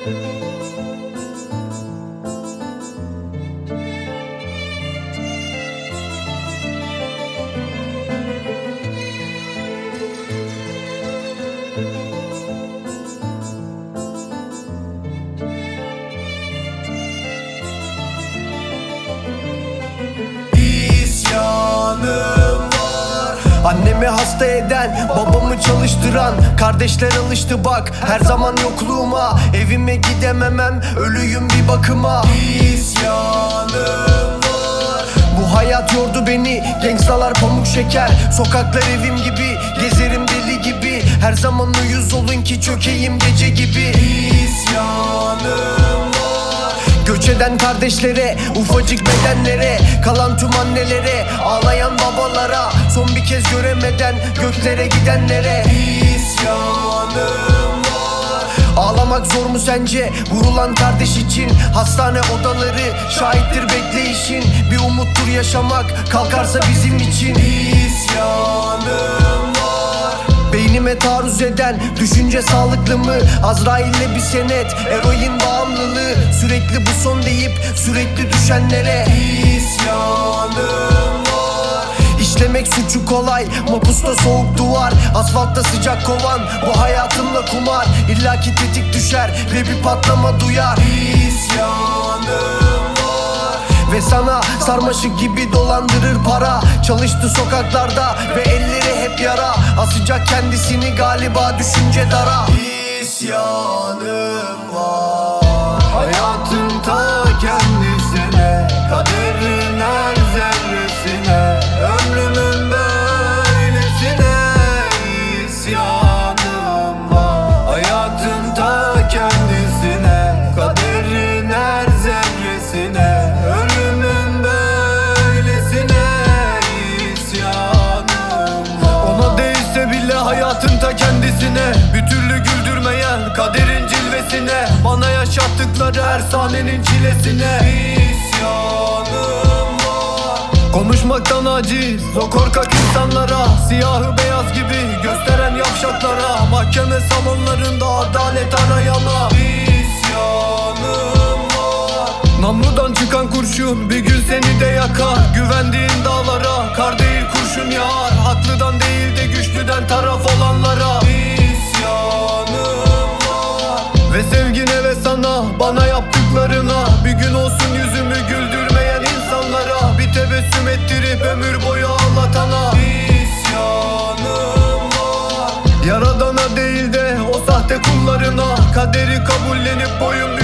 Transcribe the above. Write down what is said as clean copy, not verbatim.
Annemi hasta eden, babamı çalıştıran kardeşler alıştı bak her zaman yokluğuma. Evime gidememem, ölüyüm bir bakıma. İsyanım var. Bu hayat yordu beni, gangstalar pamuk şeker. Sokaklar evim gibi, gezerim deli gibi. Her zaman uyuz olun ki çökeyim gece gibi. İsyanım var. Göç eden kardeşlere, ufacık bedenlere, kalan tüm annelere, ağlayan babalara, son bir kez göremeden göklere gidenlere. İsyanım var. Ağlamak zor mu sence? Vurulan kardeş için hastane odaları şahittir bekleyişin. Bir umuttur yaşamak, kalkarsa bizim için. İsyanım var. Beynime taarruz eden düşünce sağlıklı mı? Azrail'le bir senet, eroin bağımlılığı. Sürekli bu son deyip sürekli düşenlere. İsyanım var. İşlemek suçu kolay, mapusta soğuk duvar, asfaltta sıcak kovan. Bu hayatımla kumar, illaki tetik düşer ve bir patlama duyar. İsyanım var. Ve sana sarmaşık gibi dolandırır para. Çalıştı sokaklarda ve elleri hep yara. Asacak kendisini galiba düşünce dara. İsyanım var. Hayatın ta kendisine, kaderin her zerresine, ömrümün böylesine isyanım var. Hayatın ta kendisine, kaderin her zerresine, ömrümün böylesine isyanım var. Ona değilse bile hayatın ta kendisine, bir türlü güldürmeyen kaderin cilvesine, bana yaşattıkları her sahnenin çilesine isyanım var. Konuşmaktan aciz o korkak insanlara, siyahı beyaz gibi gösteren yavşaklara, mahkeme salonlarında adalet arayana isyanım var. Namludan çıkan kurşun bir gün seni de yakar. Güvendiğin dağlara kar değil kurşun yağar. Haklıdan değil de güçlüden taraf olanlara isyanım var. Ve sevgine ve sana, bana yaptıklarına, bir gün olsun yüzümü güldürmeyen insanlara, bir tebessüm ettirip ömür boyu ağlatana isyanım var. Yaradana değil de o sahte kullarına, kaderi kabullenip boyun